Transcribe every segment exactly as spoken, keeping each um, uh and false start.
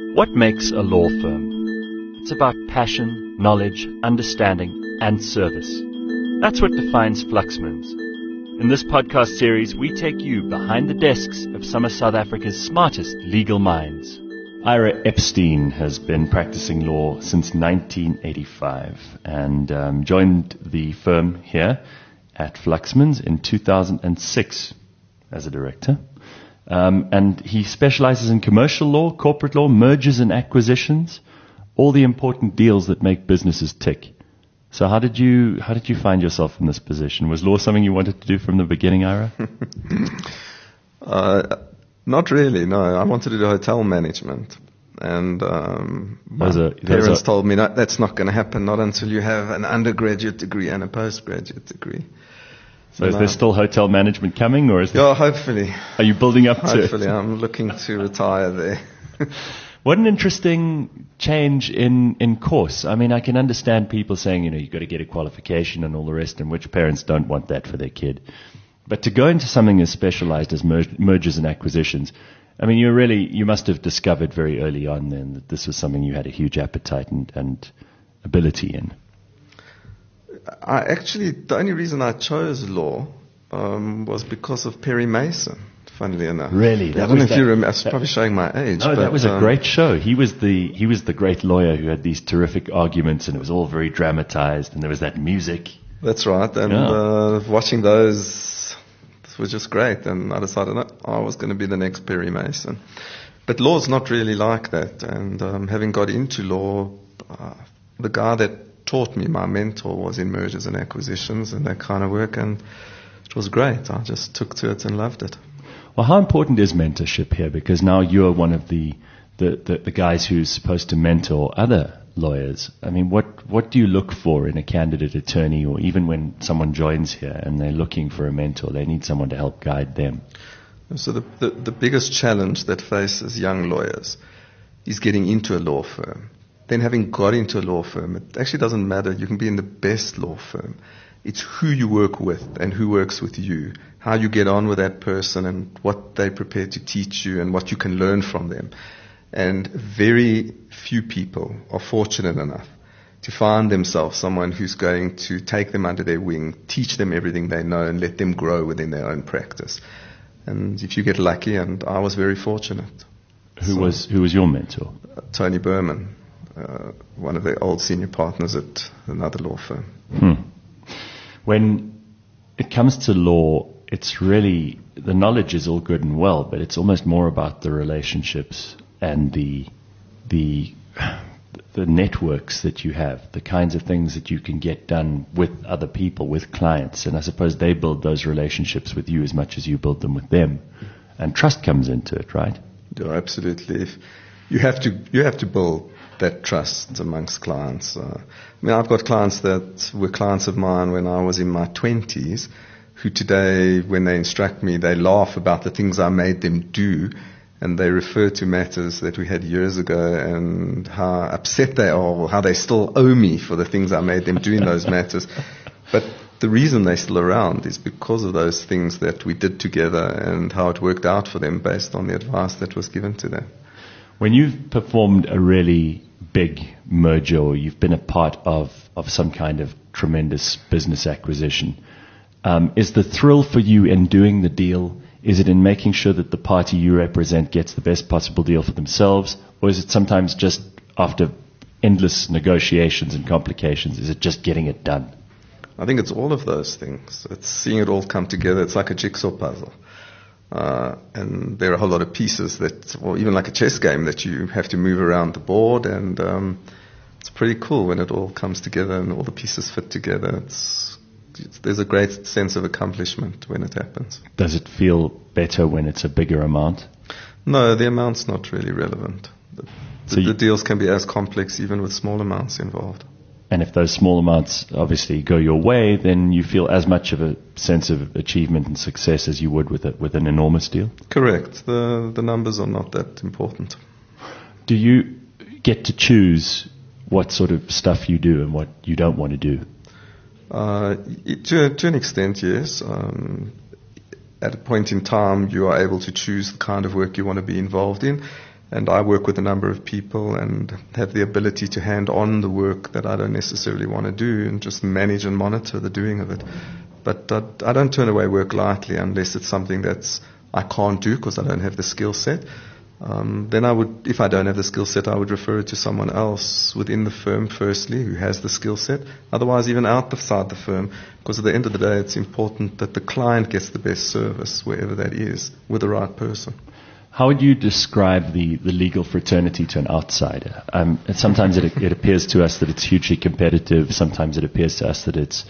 What makes a law firm? It's about passion, knowledge, understanding, and service. That's what defines Fluxmans. In this podcast series, we take you behind the desks of some of South Africa's smartest legal minds. Ira Epstein has been practicing law since nineteen eighty-five and um, joined the firm here at Fluxmans in two thousand six as a director. Um, and he specializes in commercial law, corporate law, mergers and acquisitions, all the important deals that make businesses tick. So how did you how did you find yourself in this position? Was law something you wanted to do from the beginning, Ira? uh, not really, no. I wanted to do hotel management. And um, my a, parents a, told me, no, that's not going to happen, not until you have an undergraduate degree and a postgraduate degree. So is there still hotel management coming, or is there, yeah, hopefully. Are you building up to hopefully, it? Hopefully, I'm looking to retire there. What an interesting change in, in course. I mean, I can understand people saying, you know, you've got to get a qualification and all the rest, and which parents don't want that for their kid. But to go into something as specialized as mer- mergers and acquisitions, I mean, you really, you must have discovered very early on then that this was something you had a huge appetite and, and ability in. I actually, the only reason I chose law um, was because of Perry Mason, funnily enough. Really? I don't know if you remember, I was probably showing my age. No, but, that was a um, great show. He was the he was the great lawyer who had these terrific arguments, and it was all very dramatized, and there was that music. That's right, and yeah. uh, watching those was just great, and I decided no, I was going to be the next Perry Mason. But law's not really like that, and um, having got into law, uh, the guy that taught me, my mentor, was in mergers and acquisitions and that kind of work, and it was great. I just took to it and loved it. Well, how important is mentorship here? Because now you're one of the, the, the, the guys who's supposed to mentor other lawyers. I mean, what, what do you look for in a candidate attorney, or even when someone joins here and they're looking for a mentor, they need someone to help guide them? So the, the, the biggest challenge that faces young lawyers is getting into a law firm. Then having got into a law firm, it actually doesn't matter. You can be in the best law firm. It's who you work with and who works with you, how you get on with that person and what they're prepared to teach you and what you can learn from them. And very few people are fortunate enough to find themselves someone who's going to take them under their wing, teach them everything they know, and let them grow within their own practice. And if you get lucky, and I was very fortunate. Who so, was who was your mentor? Uh, Tony Berman. Uh, one of the old senior partners at another law firm. Hmm. When it comes to law, it's really, the knowledge is all good and well, but it's almost more about the relationships and the the the networks that you have, the kinds of things that you can get done with other people, with clients. And I suppose they build those relationships with you as much as you build them with them. And trust comes into it, right? Yeah, absolutely. If you have to, you have to build that trust amongst clients. Uh, I mean, I've got clients that were clients of mine when I was in my twenties, who today, when they instruct me, they laugh about the things I made them do, and they refer to matters that we had years ago and how upset they are, or how they still owe me for the things I made them do in those matters. But the reason they're still around is because of those things that we did together and how it worked out for them based on the advice that was given to them. When you've performed a really big merger, or you've been a part of, of some kind of tremendous business acquisition, um, is the thrill for you in doing the deal, is it in making sure that the party you represent gets the best possible deal for themselves, or is it sometimes just after endless negotiations and complications, is it just getting it done? I think it's all of those things. It's seeing it all come together. It's like a jigsaw puzzle. Uh, and there are a whole lot of pieces that, or even like a chess game, that you have to move around the board, and um, it's pretty cool when it all comes together and all the pieces fit together. It's, it's there's a great sense of accomplishment when it happens. Does it feel better when it's a bigger amount? No, the amount's not really relevant. The, so the, you, the deals can be as complex even with small amounts involved. And if those small amounts obviously go your way, then you feel as much of a sense of achievement and success as you would with a, with an enormous deal? Correct. The the numbers are not that important. Do you get to choose what sort of stuff you do and what you don't want to do? Uh, to, to an extent, yes. Um, at a point in time, you are able to choose the kind of work you want to be involved in. And I work with a number of people and have the ability to hand on the work that I don't necessarily want to do and just manage and monitor the doing of it. But I, I don't turn away work lightly unless it's something that's I can't do because I don't have the skill set. Um, then I would, if I don't have the skill set, I would refer it to someone else within the firm firstly who has the skill set. Otherwise, even outside the firm, because at the end of the day, it's important that the client gets the best service wherever that is with the right person. How would you describe the, the legal fraternity to an outsider? Um, and sometimes it, it appears to us that it's hugely competitive. Sometimes it appears to us that it's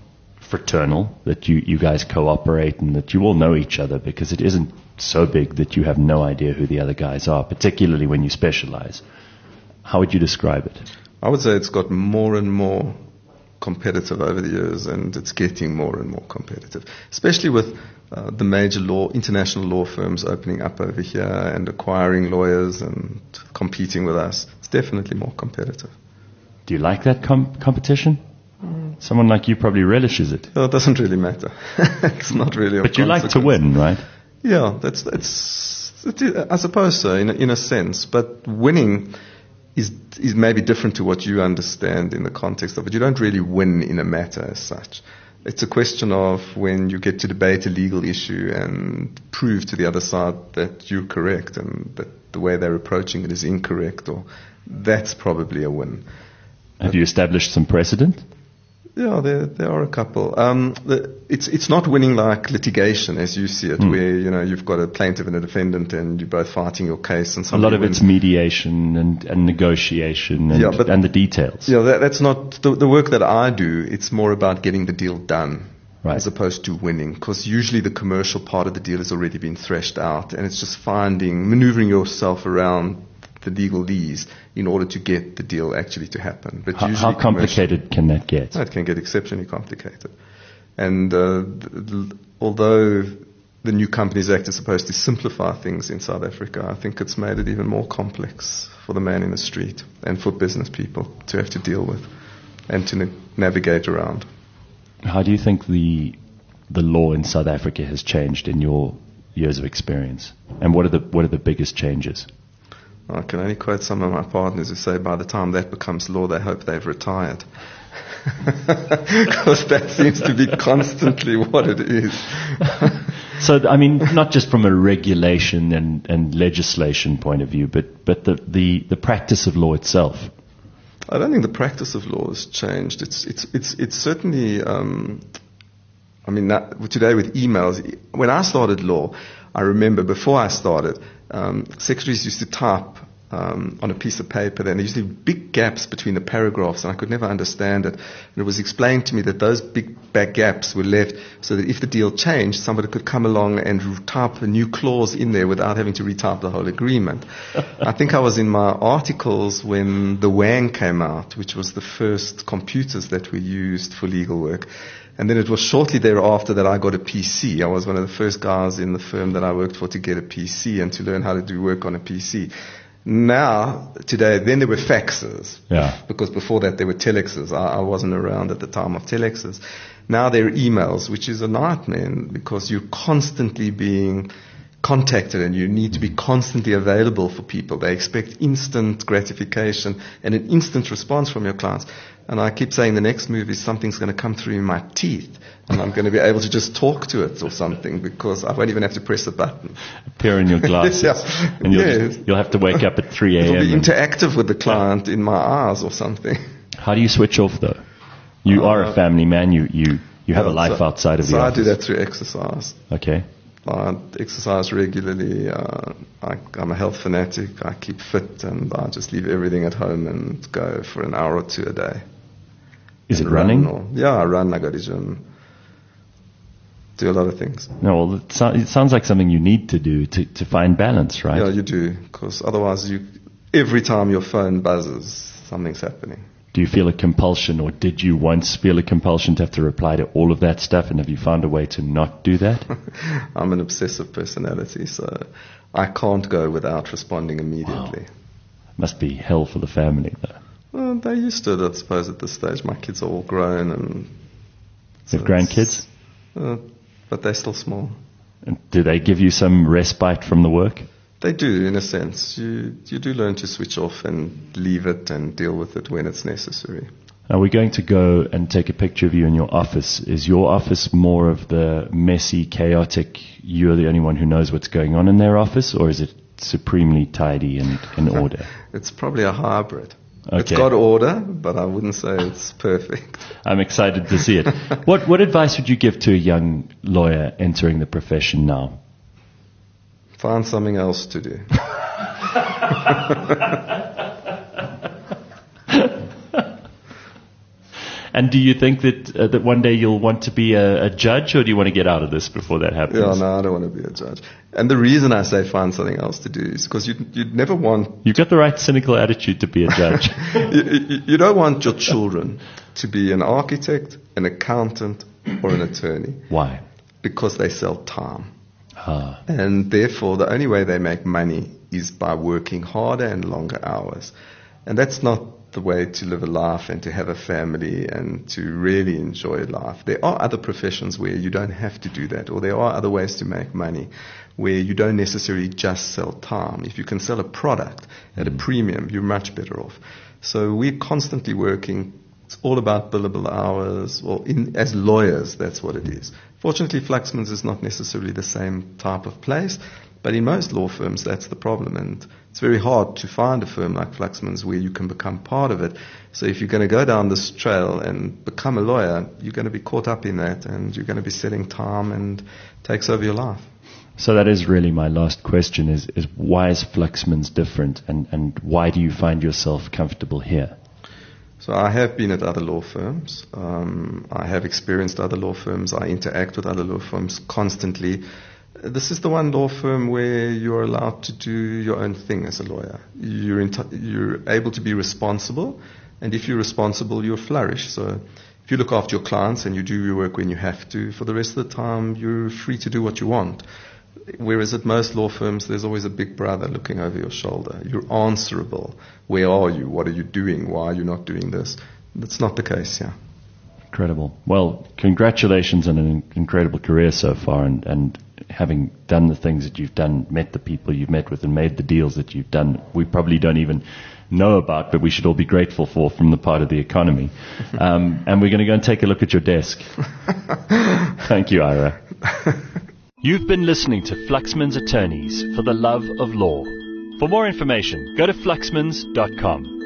fraternal, that you, you guys cooperate and that you all know each other, because it isn't so big that you have no idea who the other guys are, particularly when you specialize. How would you describe it? I would say it's got more and more competitive over the years, and it's getting more and more competitive, especially with uh, the major law, international law firms opening up over here and acquiring lawyers and competing with us. It's definitely more competitive. Do you like that com- competition? Mm. Someone like you probably relishes it. No, it doesn't really matter. It's not really. But you like to win, right? Yeah, that's that's. I suppose so, in a, in a sense. But winning is is maybe different to what you understand in the context of it. You don't really win in a matter as such. It's a question of when you get to debate a legal issue and prove to the other side that you're correct and that the way they're approaching it is incorrect, or that's probably a win. Have you established some precedent? Yeah, there there are a couple. Um, the, it's it's not winning like litigation as you see it, mm. where you know you've got a plaintiff and a defendant and you're both fighting your case. And a lot of wins. It's mediation and, and negotiation and, yeah, but, and the details. Yeah, that, that's not the, the work that I do. It's more about getting the deal done, right, as opposed to winning, because usually the commercial part of the deal has already been threshed out, and it's just finding, maneuvering yourself around the legalese in order to get the deal actually to happen. But how, usually how complicated can that get? It can get exceptionally complicated. And uh, th- although the New Companies Act is supposed to simplify things in South Africa, I think it's made it even more complex for the man in the street and for business people to have to deal with and to na- navigate around. How do you think the the law in South Africa has changed in your years of experience? And what are the what are the biggest changes? I can only quote some of my partners who say by the time that becomes law, they hope they've retired. Because that seems to be constantly what it is. So, I mean, not just from a regulation and, and legislation point of view, but, but the, the, the practice of law itself. I don't think the practice of law has changed. It's, it's, it's, it's certainly, um, I mean, that, today with emails, when I started law, I remember before I started, um, secretaries used to type um, on a piece of paper, then there used to be big gaps between the paragraphs, and I could never understand it. And it was explained to me that those big back gaps were left so that if the deal changed, somebody could come along and type a new clause in there without having to retype the whole agreement. I think I was in my articles when the Wang came out, which was the first computers that were used for legal work. And then it was shortly thereafter that I got a P C. I was one of the first guys in the firm that I worked for to get a P C and to learn how to do work on a P C. Now, today, then there were faxes. Yeah. Because before that there were telexes. I, I wasn't around at the time of telexes. Now there are emails, which is a nightmare because you're constantly being contacted and you need to be constantly available for people. They expect instant gratification and an instant response from your clients. And I keep saying the next move is something's going to come through in my teeth and I'm going to be able to just talk to it or something because I won't even have to press a button. Appear in your glasses. Yeah. And you'll, yes. just, you'll have to wake up at three a.m. It'll be interactive with the client yeah. in my eyes or something. How do you switch off though? You uh, are a family man. You, you, you have yeah, a life so, outside of so the I office. I do that through exercise. Okay. I exercise regularly. Uh, I, I'm a health fanatic. I keep fit, and I just leave everything at home and go for an hour or two a day. Is it running? Run or, yeah, I run. I go to gym. Do a lot of things. No, well, it, so, it sounds like something you need to do to, to find balance, right? Yeah, you do, because otherwise, you every time your phone buzzes, something's happening. Do you feel a compulsion, or did you once feel a compulsion to have to reply to all of that stuff, and have you found a way to not do that? I'm an obsessive personality, so I can't go without responding immediately. Wow. Must be hell for the family, though. Well, they're used to it, I suppose, at this stage. My kids are all grown. and so You have grandkids? Uh, but they're still small. And do they give you some respite from the work? They do, in a sense. You you do learn to switch off and leave it and deal with it when it's necessary. Now we're going to go and take a picture of you in your office. Is your office more of the messy, chaotic, you're the only one who knows what's going on in their office, or is it supremely tidy and in order? It's probably a hybrid. Okay. It's got order, but I wouldn't say it's perfect. I'm excited to see it. What what advice would you give to a young lawyer entering the profession now? Find something else to do. And do you think that uh, that one day you'll want to be a, a judge, or do you want to get out of this before that happens? Yeah, no, I don't want to be a judge. And the reason I say find something else to do is because you'd, you'd never want... You've got the right cynical attitude to be a judge. you, you, you don't want your children to be an architect, an accountant, or an attorney. Why? Because they sell time. Ah. And therefore, the only way they make money is by working harder and longer hours. And that's not the way to live a life and to have a family and to really enjoy life. There are other professions where you don't have to do that, or there are other ways to make money where you don't necessarily just sell time. If you can sell a product at a premium, you're much better off. So we're constantly working. It's all about billable hours. Well, in, as lawyers, that's what it is. Fortunately, Fluxman's is not necessarily the same type of place, but in most law firms, that's the problem. And it's very hard to find a firm like Fluxman's where you can become part of it. So if you're going to go down this trail and become a lawyer, you're going to be caught up in that, and you're going to be selling time, and it takes over your life. So that is really my last question, is, is why is Fluxman's different, and, and why do you find yourself comfortable here? So I have been at other law firms. Um, I have experienced other law firms. I interact with other law firms constantly. This is the one law firm where you're allowed to do your own thing as a lawyer. You're, in t- you're able to be responsible, and if you're responsible, you'll flourish. So if you look after your clients and you do your work when you have to, for the rest of the time, you're free to do what you want. Whereas at most law firms, there's always a big brother looking over your shoulder. You're answerable. Where are you? What are you doing? Why are you not doing this? That's not the case, yeah. Incredible. Well, congratulations on an incredible career so far, and, and having done the things that you've done, met the people you've met with, and made the deals that you've done, we probably don't even know about, but we should all be grateful for from the part of the economy. Um, and we're going to go and take a look at your desk. Thank you, Ira. You've been listening to Fluxman's Attorneys for the Love of Law. For more information, go to fluxmans dot com.